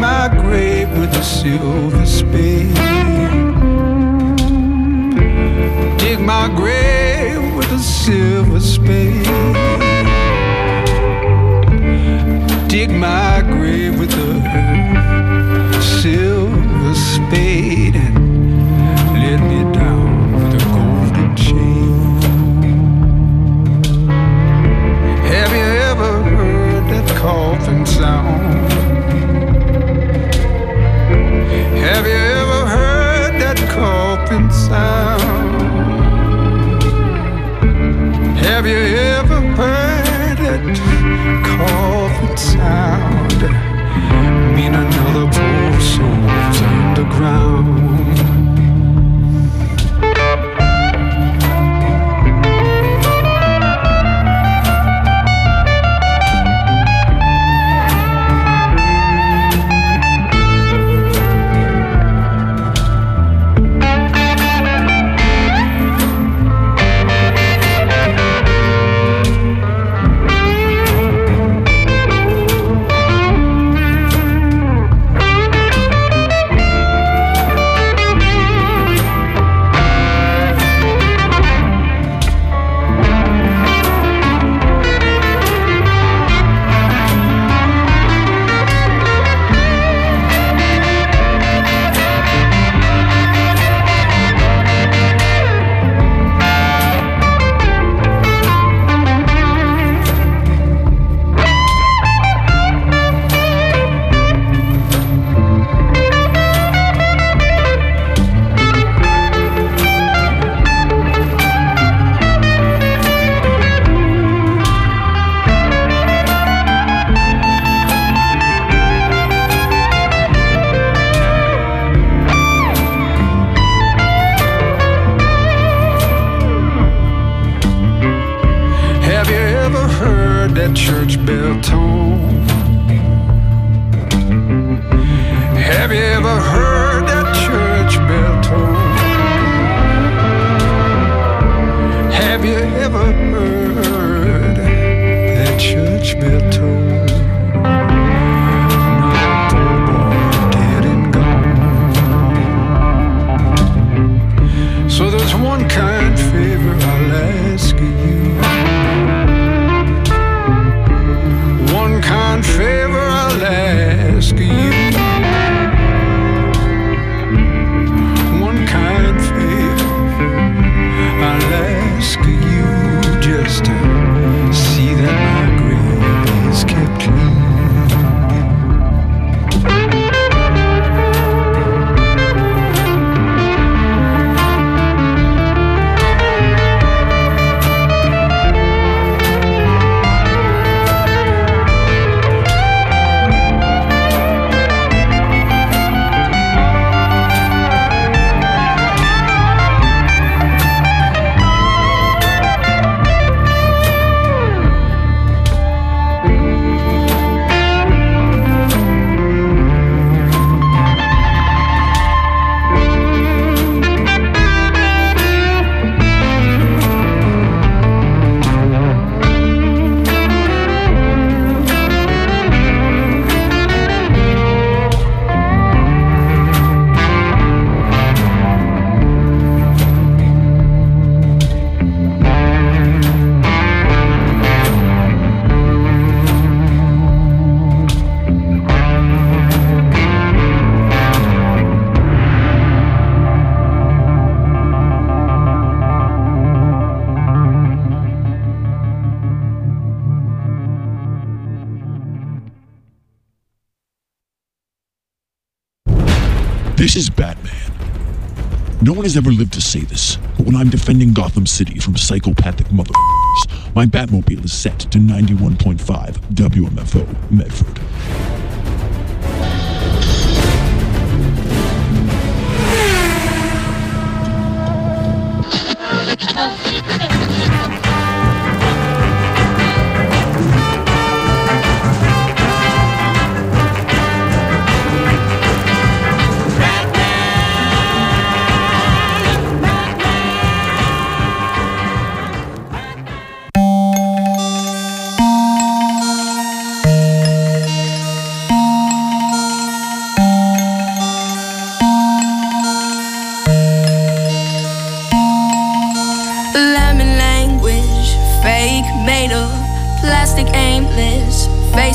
my grave with a silver spade. Dig my grave with a silver spade. Dig my grave with a silver spade and let me down with a golden chain. Have you ever heard that coffin sound? Have you ever heard that coffin sound? Have you ever heard that coffin sound? Mean another poor soul's underground. That church bell tone. Have you ever heard that church bell tone? Have you ever heard that church bell tone? Another poor boy dead and gone. So there's one kind favor I'll ask you. One kind favor I'll ask you. One kind favor I'll ask you, just to see that my grave is kept clean. This is Batman. No one has ever lived to say this, but when I'm defending Gotham City from psychopathic motherfuckers, my Batmobile is set to 91.5 WMFO Medford.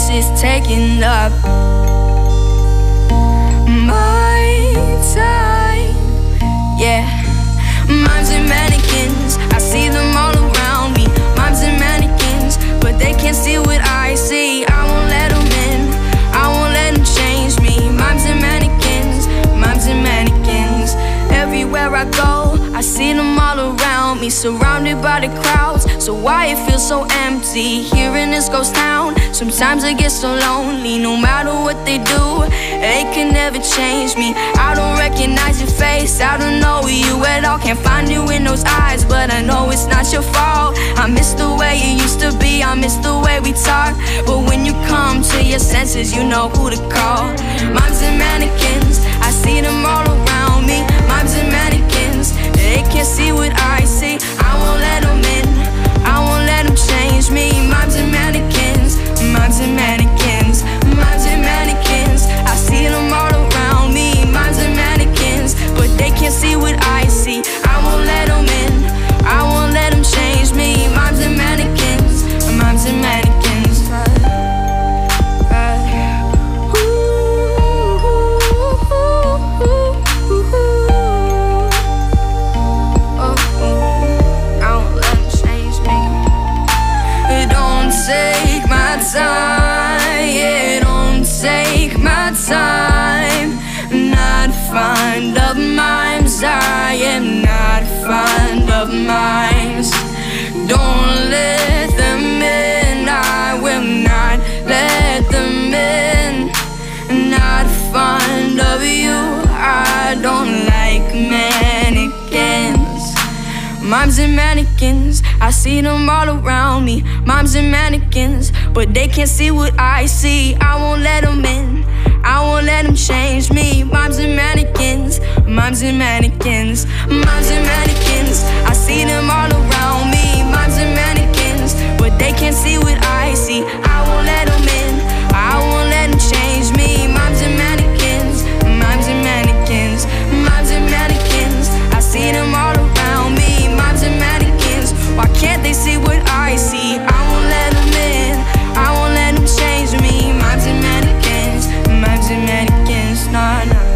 space is taking up my time. Yeah, mimes and mannequins, I see them all around me. Mimes and mannequins, but they can't see what I see. I won't let them in, I won't let them change me. Mimes and mannequins, mimes and mannequins. Everywhere I go, I see them all around me, surrounded by the crowds. So why it feels so empty here in this ghost town? Sometimes I get so lonely, no matter what they do, they can never change me. I don't recognize your face, I don't know you at all. Can't find you in those eyes, but I know it's not your fault. I miss the way you used to be, I miss the way we talk. But when you come to your senses, you know who to call. Mimes and mannequins, I see them all around me. Mimes and mannequins, they can't see what I see. I won't let them in, I won't let them change me. Mimes and mannequins, mimes and mannequins, mimes and mannequins, I see them all around me. Mimes and mannequins, but they can't see what I see. I won't let them in, I won't let them change me. Mimes and mannequins, mimes and mannequins. Take my time, yeah, don't take my time. Not fond of mimes, I am not fond of mimes. Don't let them in, I will not let them in. Not fond of you, I don't like mannequins. Mimes and mannequins, I see them all around me. Mimes and mannequins, but they can't see what I see. I won't let them in, I won't let them change me. Mimes and mannequins, mimes and mannequins, mimes and mannequins, I see them all around me. Mimes and mannequins, but they can't see what I see. I won't let them in, I won't let them change me. Mimes and mannequins, mimes and mannequins, mimes and mannequins, I see them all around me. Mimes and mannequins, why can't they see what I see? I won't let them in, I won't let them change me. Mimes and mannequins, mimes and mannequins, nah, nah.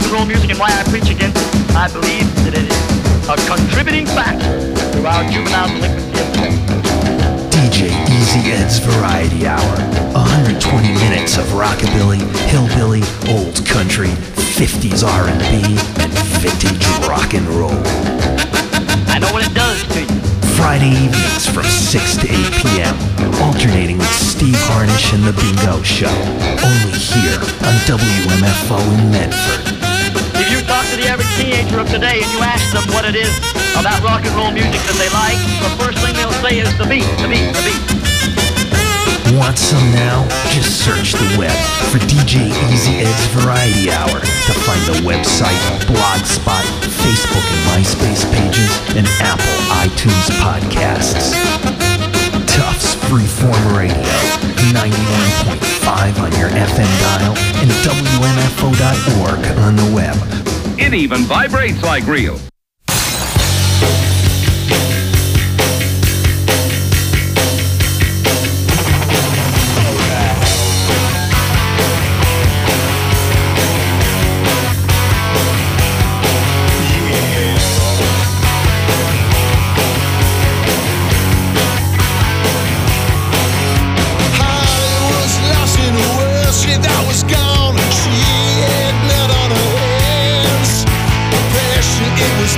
and roll music and why I preach against it. I believe that it is a contributing factor to our juvenile delinquency. DJ Easy Ed's Variety Hour. 120 minutes of rockabilly, hillbilly, old country, 50s R&B, and vintage rock and roll. I know what it does to you. Friday evenings from 6 to 8 p.m. Alternating with Steve Harnish and The Bingo Show. Only here on WMFO in Medford. If you talk to the average teenager of today and you ask them what it is about rock and roll music that they like, the first thing they'll say is the beat, the beat, the beat. Want some now? Just search the web for DJ Easy Ed's Variety Hour to find the website, Blogspot, Facebook and MySpace pages, and Apple iTunes podcasts. Tufts Freeform Radio, 91.5 on your FM dial and WMFO.org on the web. It even vibrates like real. It was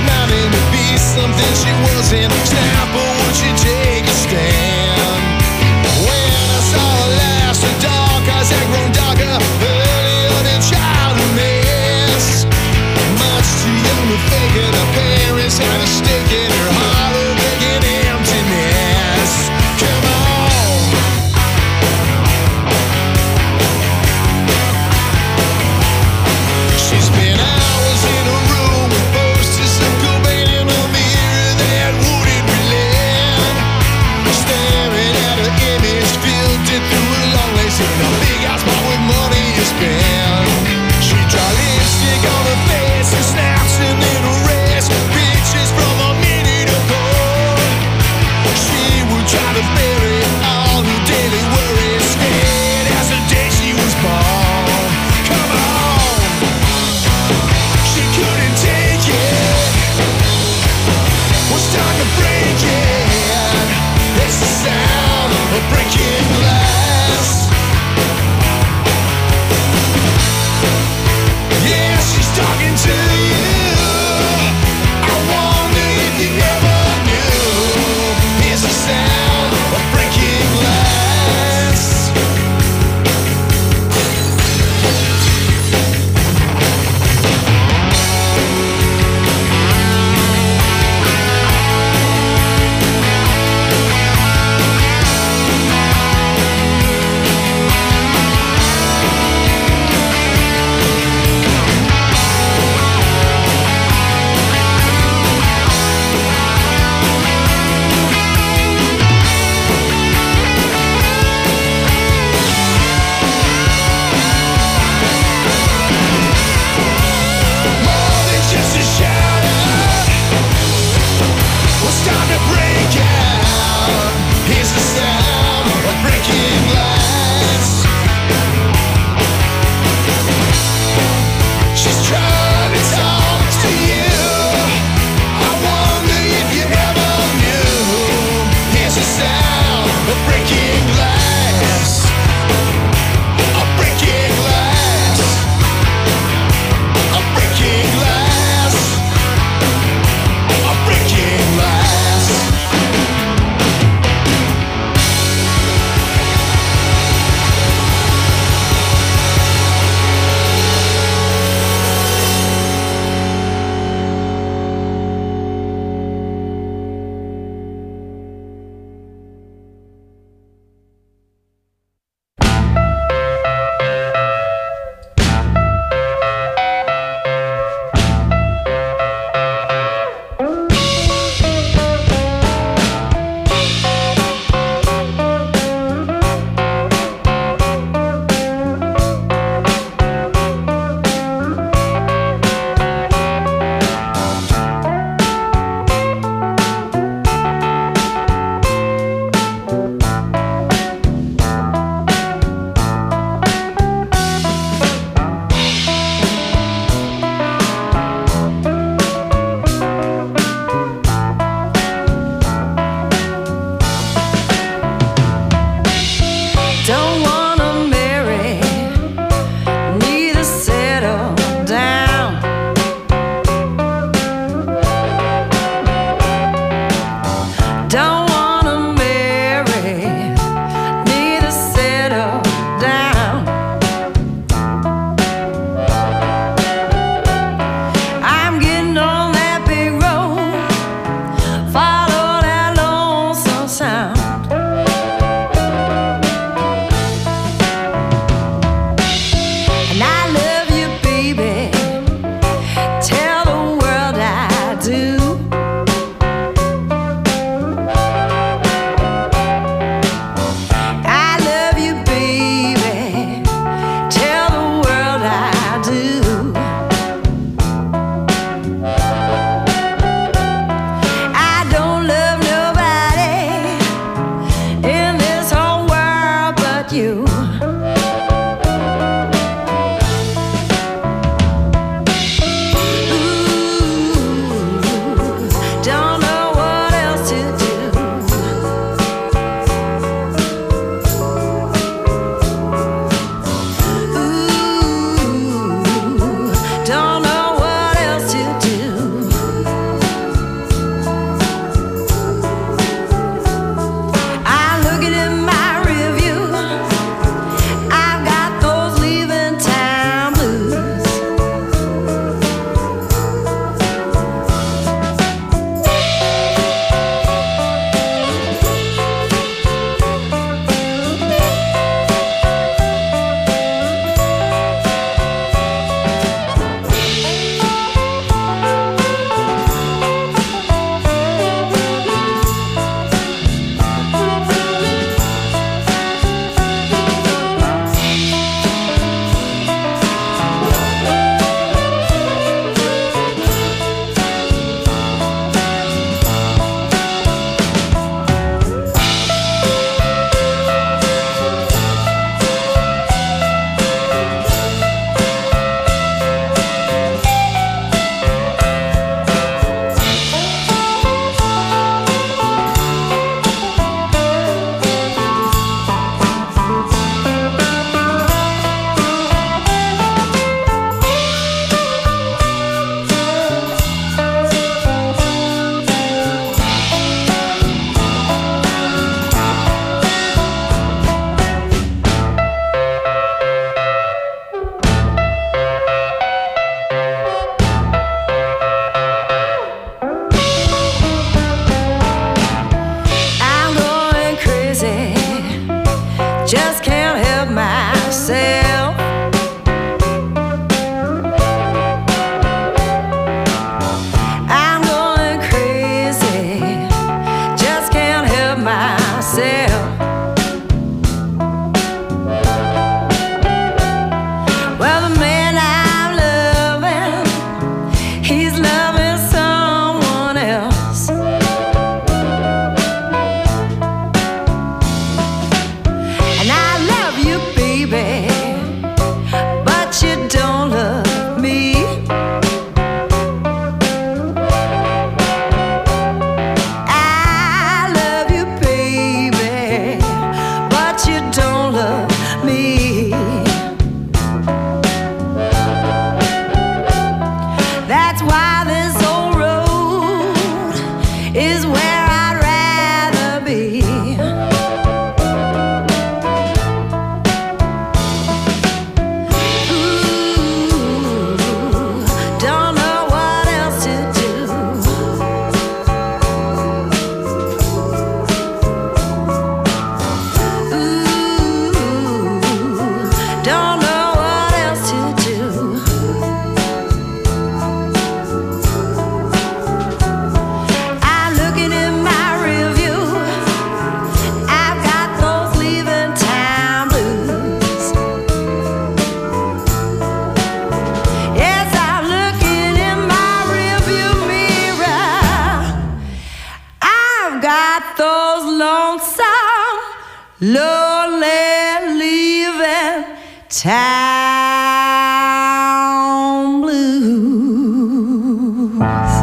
Town Blues.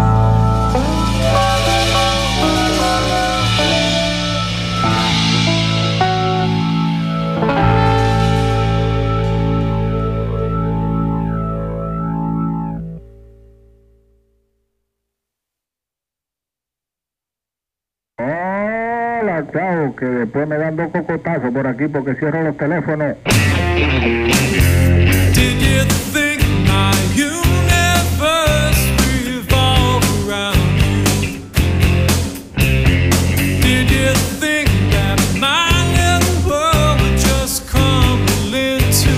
Hola, chao, que después me dan 2 cocotazos por aquí porque cierro los teléfonos. Did you think my universe revolved around you? Did you think that my little world would just crumble into?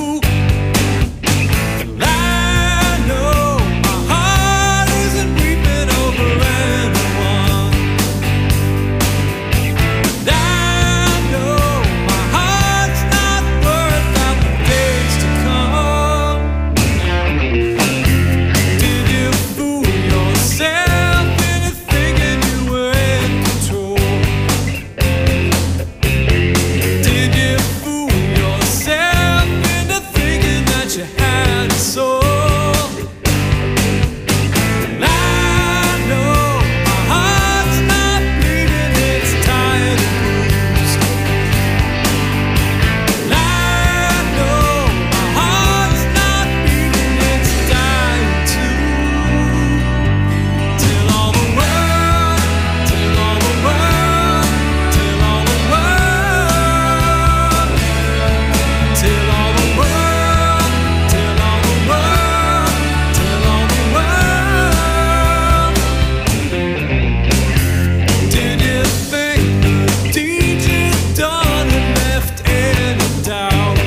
I know my heart isn't weeping over anyone. I know my heart's not worth out the days to come. Did you fool yourself into thinking you were in control? Did you fool yourself into thinking that you had a soul? I know my heart's not bleeding, it's tired and bruised. I know my heart's not beating, it's dying too. Till all the world, till all the world, till all the world, till all the world, till all the world, till all the world. Did you think the deed you'd done had left any doubt?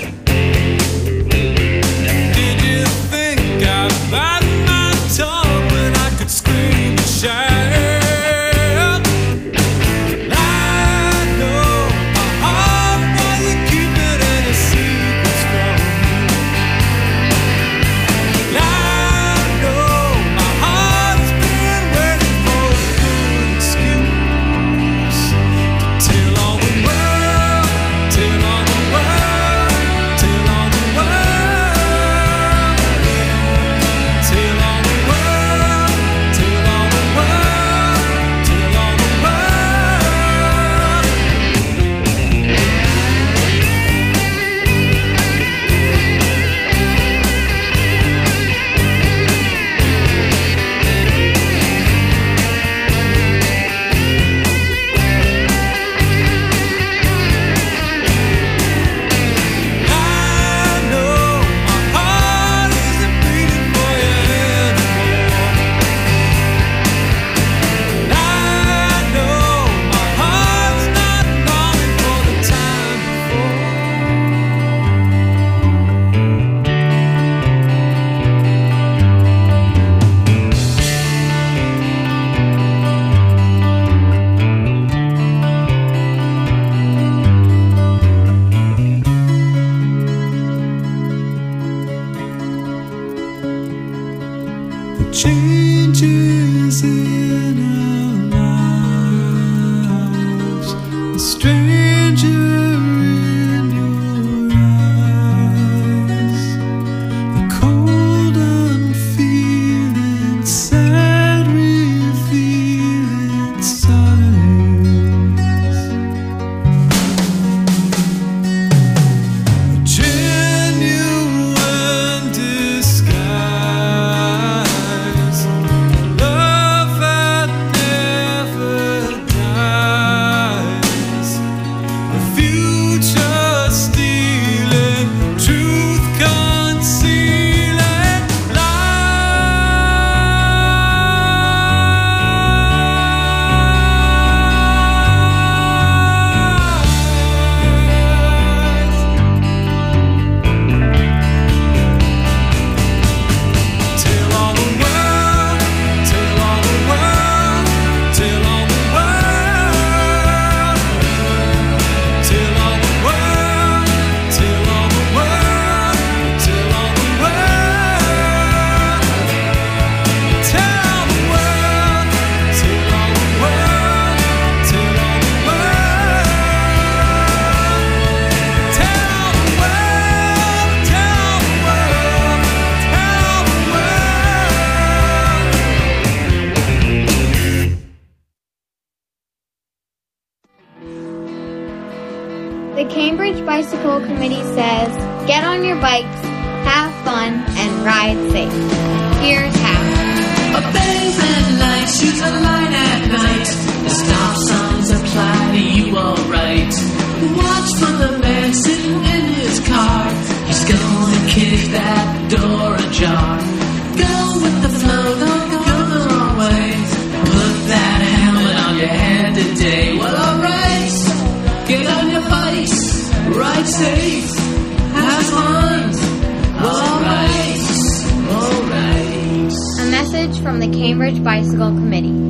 Did you think I bite my tongue when I could scream and shout? I know my heart wasn't keeping any secrets from me. I know my heart's been waiting for a good excuse to tell all the world, tell all the world, tell all the world, tell all the world, tell all the world, tell all the world. I know my heart isn't beating for you anymore. I know my heart's not longing for the time changes in our lives, a stranger in your eyes, the cold unfeeling, sad revealing signs, a genuine disguise. Love The Cambridge Bicycle Committee says, get on your bikes, have fun, and ride safe. Here's how. Obey red lights, use a light at night. The stop signs apply to you alright. Watch for the man sitting in his car. He's gonna kick that door ajar. Go with the flow, don't go the wrong way. Put that helmet on your head today. Well, alright, get on your bikes, ride safe, have fun. Alright, alright. A message from the Cambridge Bicycle Committee.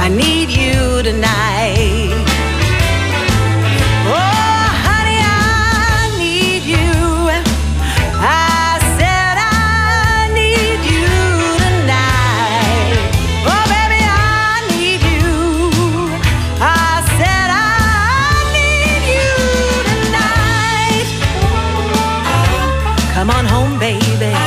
need you tonight. Oh, honey, I need you. I said I need you tonight. Oh, baby, I need you. I said I need you tonight. Come on home, baby.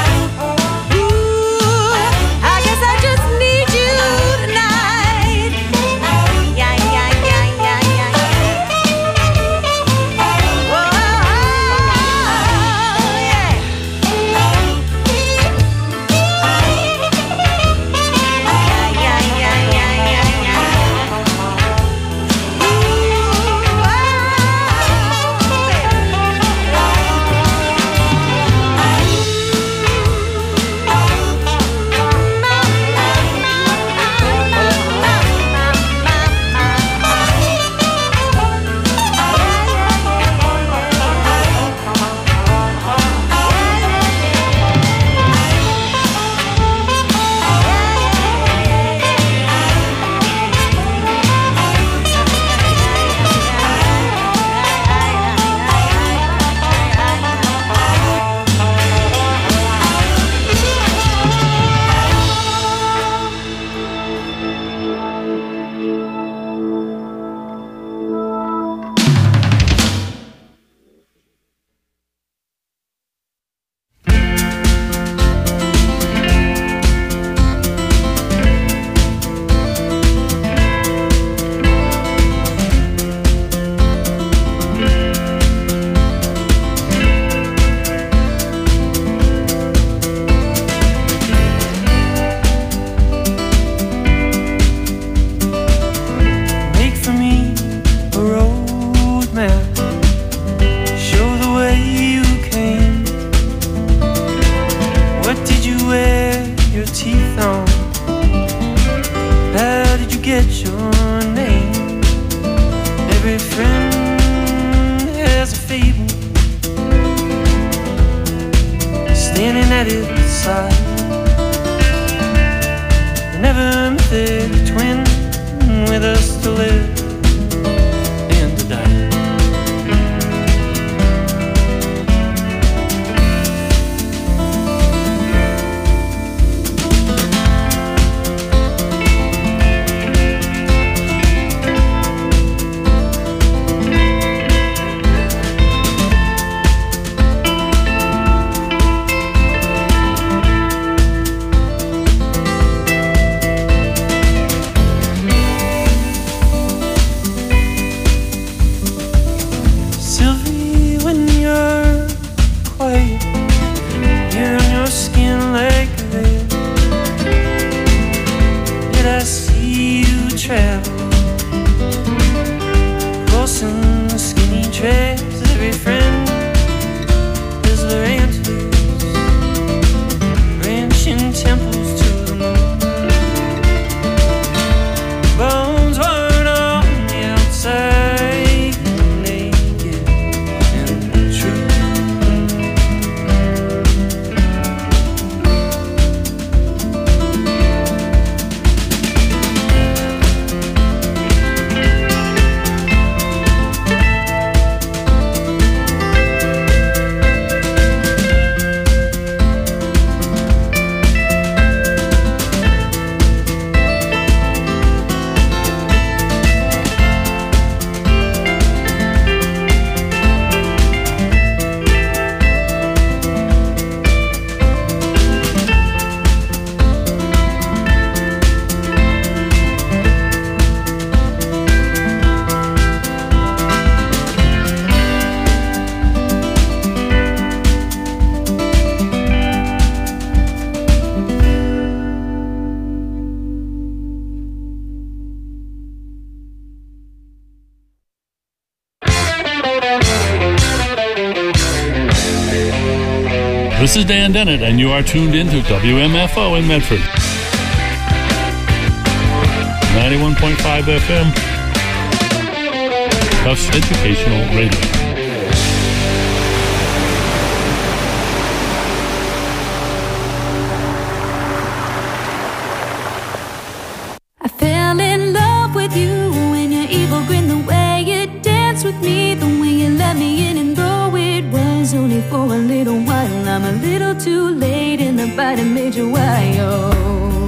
This is Dan Dennett, and you are tuned into WMFO in Medford. 91.5 FM. Tufts Educational Radio. I fell in love till too late, and the bite made you wild.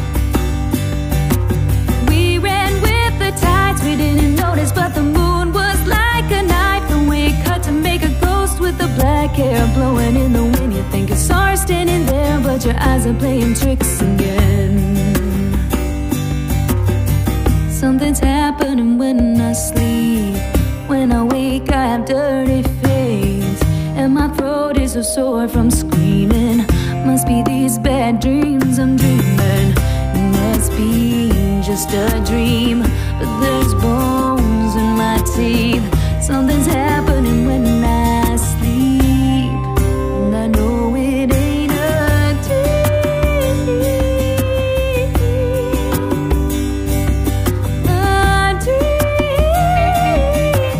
We ran with the tides, we didn't notice, but the moon was like a knife, and we cut to make a ghost with the black hair blowing in the wind. You think you saw her standing there, but your eyes are playing tricks again. Something's happening when I sleep. When I wake, I have dirty face, and my throat is so sore from screaming. Must be these bad dreams I'm dreaming. It must be just a dream, but there's bones in my teeth. Something's happening when I sleep, and I know it ain't a dream. A dream,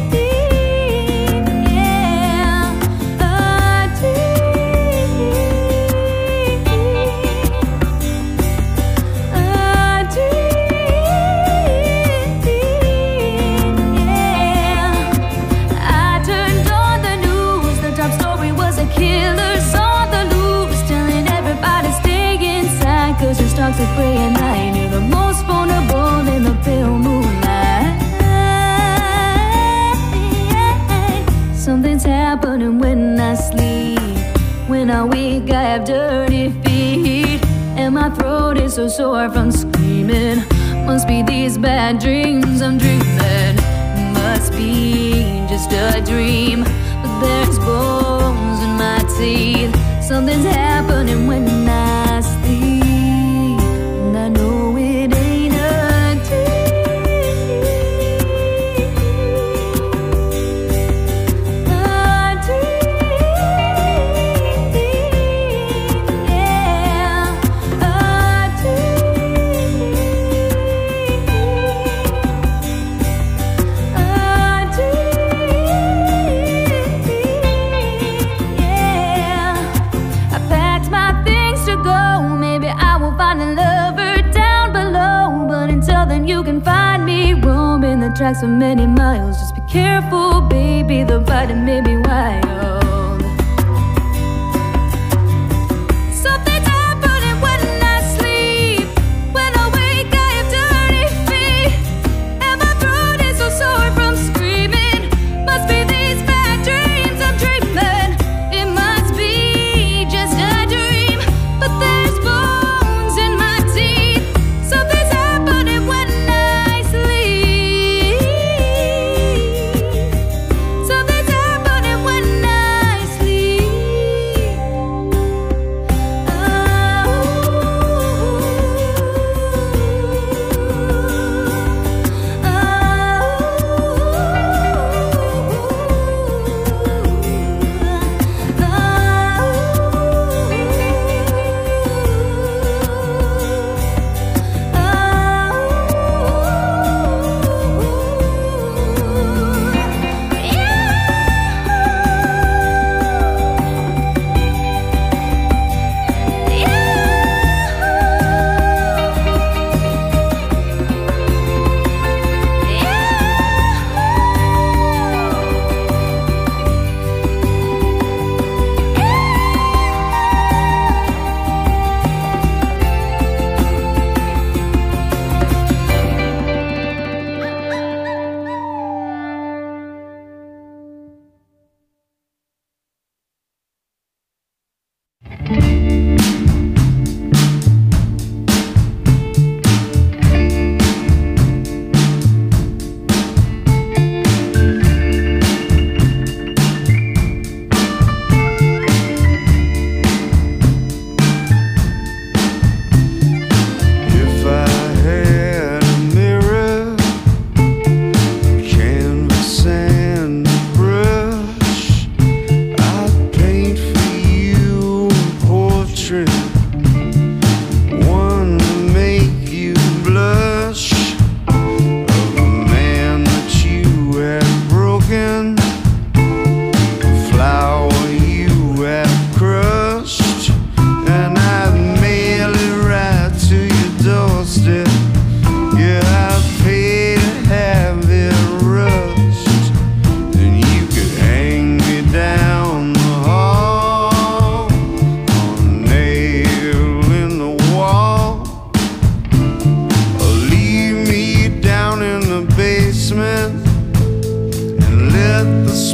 yeah, a dream, a dream, yeah. I turned on the news, the top story was a killer's on the loose, telling everybody stay inside, cause your stocks are prey at night. You're the most vulnerable in the pale moonlight. Something's happening when I sleep. When I wake, I have dirty feet, and my throat is so sore from screaming. Must be these bad dreams I'm dreaming. Must be just a dream, but there's bones in my teeth. Something's happening when I sleep, and I know it ain't a dream. A dream, yeah, a dream. A dream, yeah. I packed my things to go. Maybe I will find a lover down below, but until then you can find me roaming the tracks for many miles. Just be careful, baby, the bite may be wild. Something's happening when I sleep. When I wake, I have dirty feet, and my throat is so sore from screaming. Must be these bad dreams I'm dreaming. It must be just a dream, but there's bones in my teeth. Something's happening when I sleep. Something's happening when I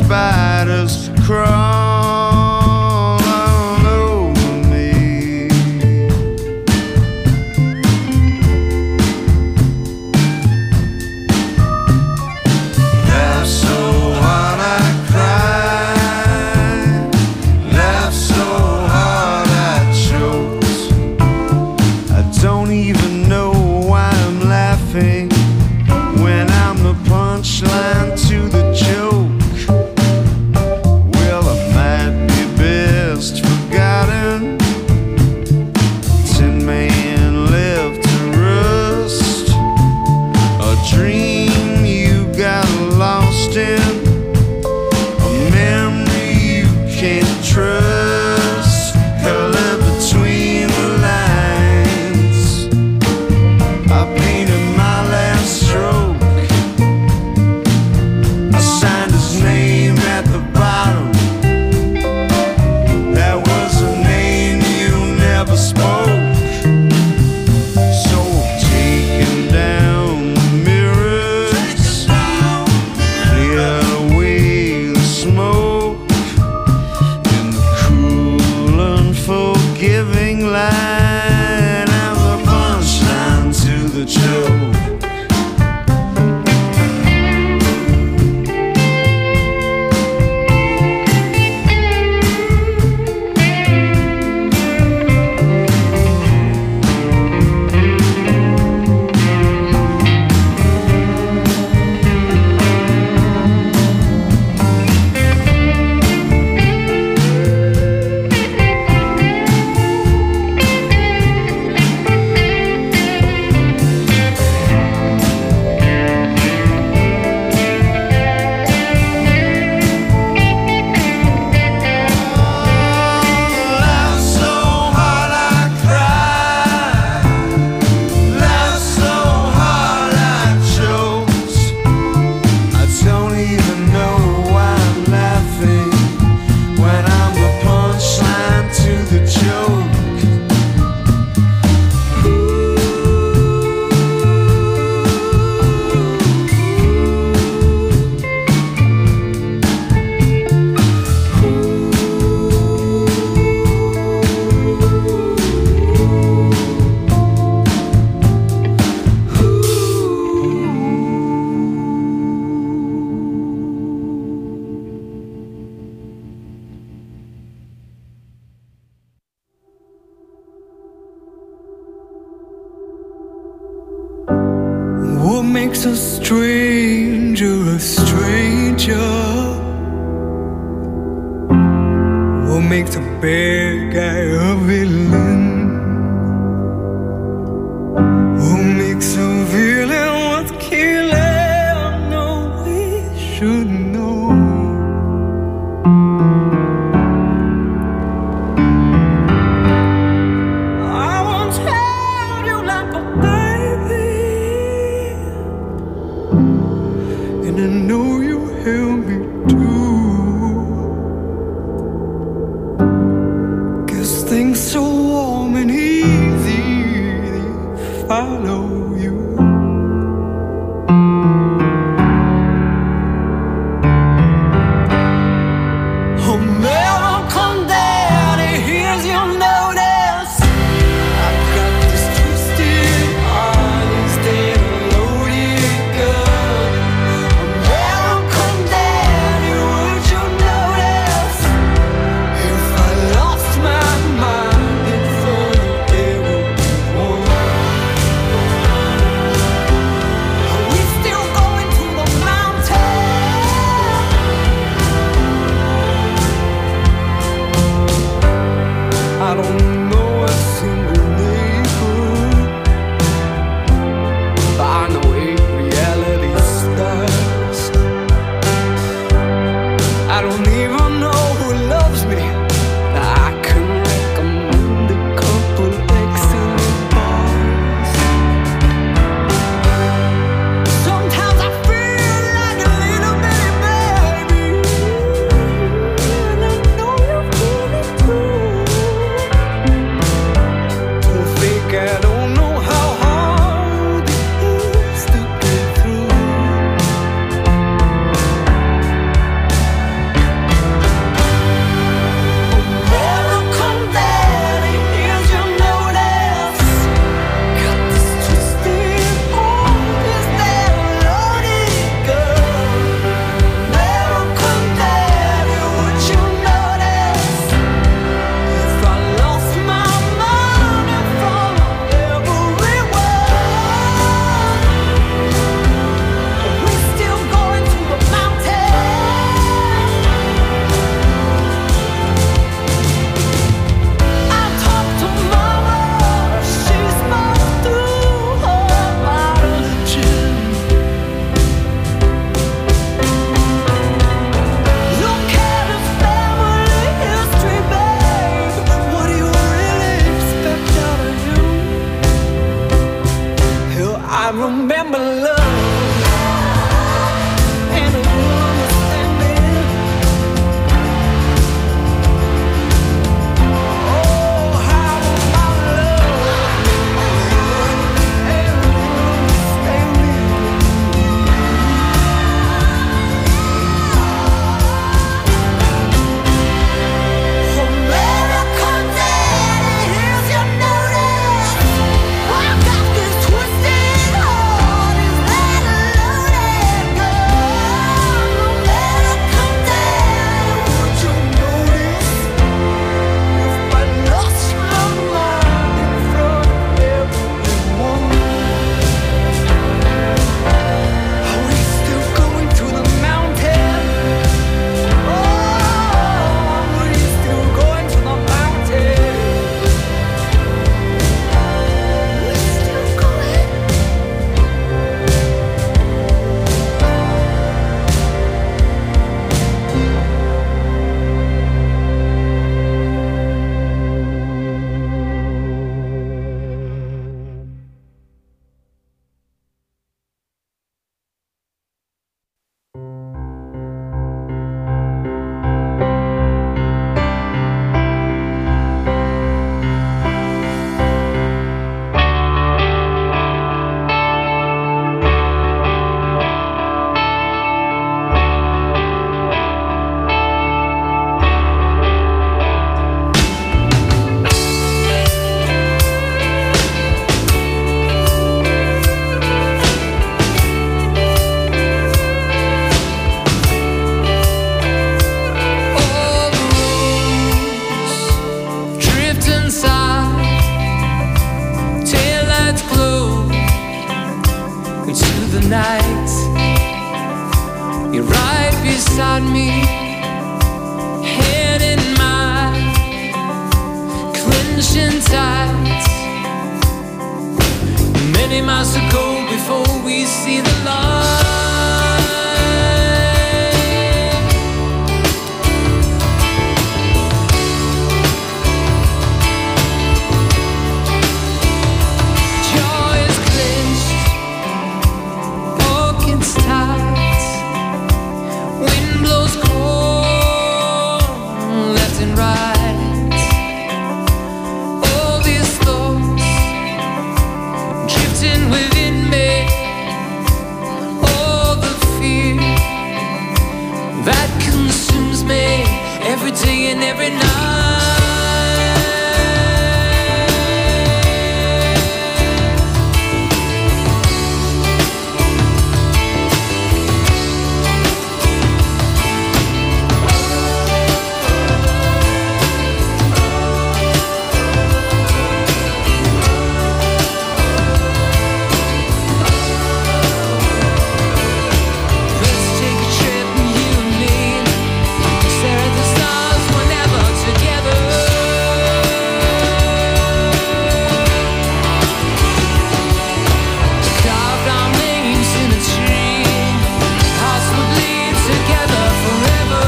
spiders crawl all over me. Laugh so hard I cry, laugh so hard I choke. I don't even know why I'm laughing when I'm the punchline to the joke. Well, I might be best forgotten. 10 men left to rust. A dream you got lost in, a memory you can't trust. Color between the lines, I painted my last stroke. I signed his name at the bottom. That was a name you never spoke. So taking down the mirrors, cleared away the smoke in the cool, unforgiving light. I'm the punchline to the joke. Laugh so hard I cry, laugh so hard I choke. I don't even know why I'm laughing when I'm the punchline to the joke. What makes a stranger a stranger? What makes a bad guy a villain? What makes a villain worth killing? No, we should know. I once held you like a baby, and I know you held me too. 'Cause things so warm and easy, they follow you. Oh, never come down and here's your notice. I've got this twisted heart instead of loaded gun. Oh, never come down and would you notice if I lost my mind in front of everyone? night. You're right beside me, hand in mine, clenching tight. Many miles to go before we see the light. Every day and every night. Let's take a trip, you and me. Stare at the stars whenever together. Carved our names in a tree. Hearts will bleed together forever.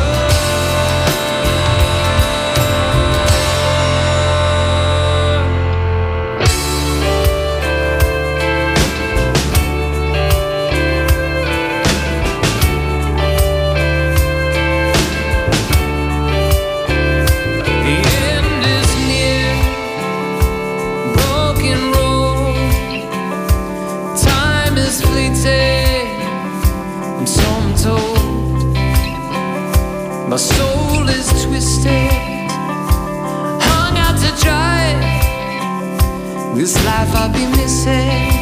The end is near, broken road. Time is fleeting, and so I'm told. My soul is twisted, hung out to dry. This life I'll be missing.